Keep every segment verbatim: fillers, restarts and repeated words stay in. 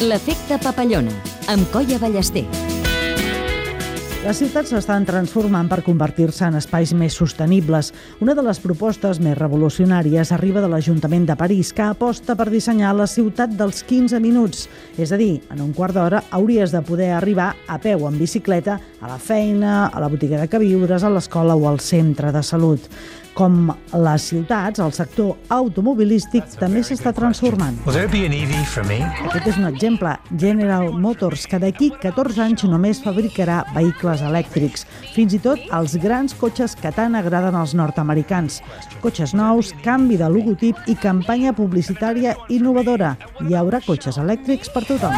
L'efecte papallona, amb Colla Ballester. Les ciutats s'estan transformant per convertir-se en espais més sostenibles. Una de les propostes més revolucionàries arriba de l'Ajuntament de París, que aposta per dissenyar la ciutat dels quinze minuts. És a dir, en un quart d'hora hauries de poder arribar a peu en bicicleta a la feina, a la botiga de queviures, a l'escola o al centre de salut. Com les ciutats, el sector automobilístic també s'està transformant. Aquest és un exemple. General Motors, que d'aquí catorze anys només fabricarà vehicles elèctrics. Fins i tot els grans cotxes que tant agraden als nord-americans. Cotxes nous, canvi de logotip i campanya publicitària innovadora. Hi haurà cotxes elèctrics per tothom.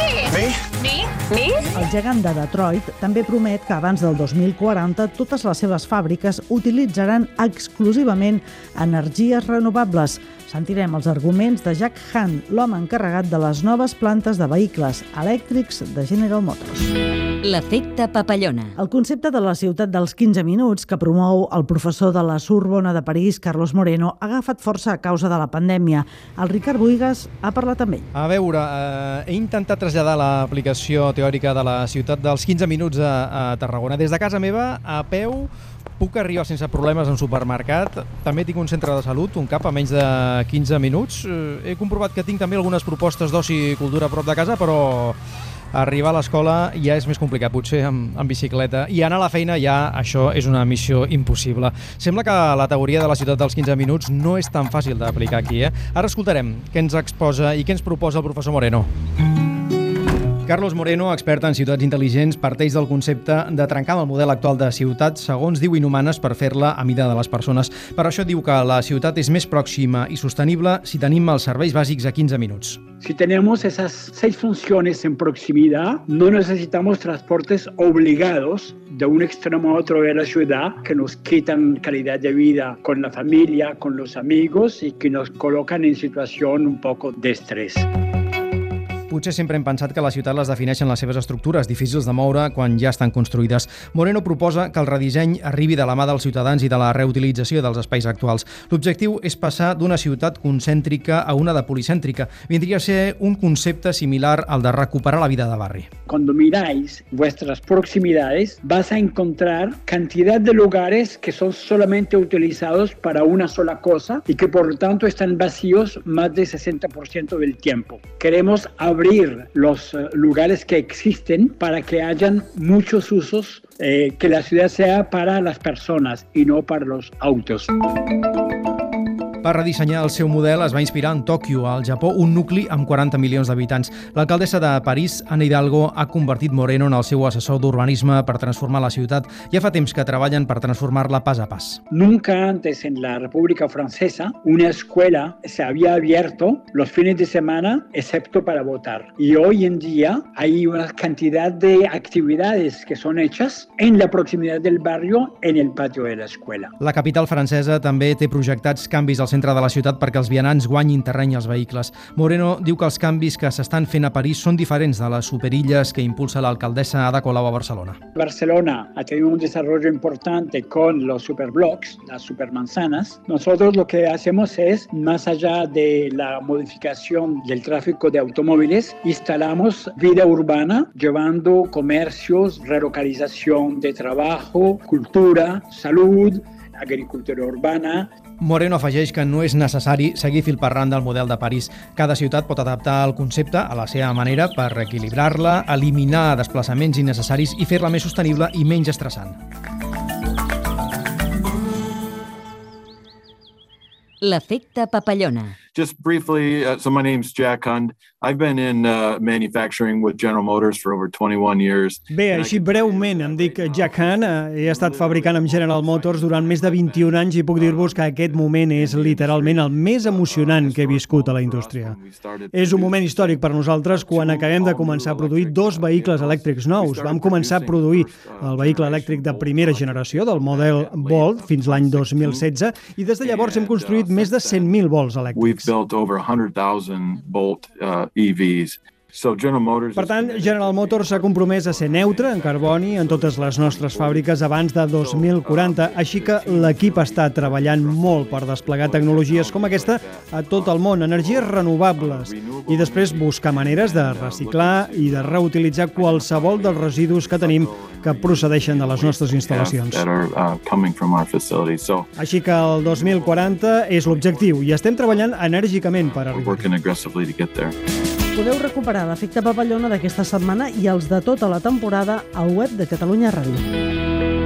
El gegant de Detroit també promet que abans del dos mil quaranta totes les seves fàbriques utilitzaran exclusivament energies renovables. Sentirem els arguments de Jack Hunt, l'home encarregat de les noves plantes de vehicles elèctrics de General Motors. L'efecte papallona. El concepte de la ciutat dels quinze minuts que promou el professor de la Sorbona de París, Carlos Moreno, ha agafat força a causa de la pandèmia. El Ricard Buigas ha parlat amb ell. A veure, eh, he intentat traslladar l'aplicació teòrica de la ciutat dels quinze minuts a, a Tarragona. Des de casa meva, a peu, puc arribar sense problemes a un supermercat. També tinc un centre de salut, un cap a menys de quinze minuts. He comprovat que tinc també algunes propostes d'oci i cultura a prop de casa, però arribar a l'escola ja és més complicat, potser amb, amb bicicleta. I anar a la feina ja, això és una missió impossible. Sembla que la teoria de la ciutat dels quinze minuts no és tan fàcil d'aplicar aquí, eh? Ara escoltarem què ens exposa i què ens proposa el professor Moreno. Carlos Moreno, expert en ciutats intel·ligents, parteix del concepte de trencar amb el model actual de ciutat, segons diu, inhumanes per fer-la a mida de les persones. Per això diu que la ciutat és més pròxima i sostenible si tenim els serveis bàsics a quinze minuts. Si tenemos esas seis funciones en proximidad, no necesitamos transportes obligados de un extremo a otro de la ciudad que nos quitan calidad de vida con la familia, con los amigos y que nos colocan en situación un poco de estrés. Potser sempre hem pensat que la ciutat les defineixen les seves estructures, difícils de moure quan ja estan construïdes. Moreno proposa que el redisseny arribi de la mà dels ciutadans i de la reutilització dels espais actuals. L'objectiu és passar d'una ciutat concèntrica a una de policèntrica. Vindria a ser un concepte similar al de recuperar la vida de barri. Cuando miráis vuestras proximidades, vas a encontrar cantidad de lugares que son solamente utilizados para una sola cosa y que por lo tanto están vacíos más del sesenta por ciento del tiempo. Queremos abrir los uh, lugares que existen para que hayan muchos usos, eh, que la ciudad sea para las personas y no para los autos. Per redissenyar el seu model es va inspirar en Tòquio, al Japó, un nucli amb quaranta milions d'habitants. L'alcaldessa de París, Anne Hidalgo, ha convertit Moreno en el seu assessor d'urbanisme per transformar la ciutat. Ja fa temps que treballen per transformar-la pas a pas. Nunca antes en la República Francesa una escuela se había abierto los fines de semana excepto para votar. Y hoy en día hay una cantidad de actividades que son hechas en la proximidad del barrio, en el patio de la escuela. La capital francesa també té projectats canvis al centre de la ciutat perquè els vianants guanyin terreny als vehicles. Moreno diu que els canvis que s'estan fent a París són diferents de les superilles que impulsa l'alcaldessa Ada Colau a Barcelona. Barcelona ha tenido un desarrollo importante con los superblocks, las supermanzanas. Nosotros lo que hacemos es, más allá de la modificación del tráfico de automóviles, instalamos vida urbana, llevando comercios, relocalización de trabajo, cultura, salud, agricultura urbana. Moreno afegeix que no és necessari seguir fil per randa el model de París. Cada ciutat pot adaptar el concepte a la seva manera per equilibrar-la, eliminar desplaçaments innecessaris i fer-la més sostenible i menys estressant. L'efecte papallona. Just briefly, uh, so my name's Jack Hunt. I've been in uh, manufacturing with General Motors for over twenty-one years. Bé, així breument, em dic Jack Hunt. He estat fabricant amb General Motors durant més de vint-i-un anys i puc dir-vos que aquest moment és literalment el més emocionant que he viscut a la indústria. És un moment històric per nosaltres quan acabem de començar a produir dos vehicles elèctrics nous. Vam començar a produir el vehicle elèctric de primera generació, del model Volt, fins l'any dos mil setze, i des de llavors hem construït més de cent mil volts elèctrics. We've built over one hundred thousand volt uh, E Vs. Per tant, General Motors s'ha compromès a ser neutre en carboni en totes les nostres fàbriques abans de dos mil quaranta, així que l'equip està treballant molt per desplegar tecnologies com aquesta a tot el món, energies renovables, i després buscar maneres de reciclar i de reutilitzar qualsevol dels residus que tenim que procedeixen de les nostres instal·lacions. Així que el dos mil quaranta és l'objectiu i estem treballant enèrgicament per arribar. Podeu recuperar l'efecte papallona d'aquesta setmana i els de tota la temporada al web de Catalunya Ràdio.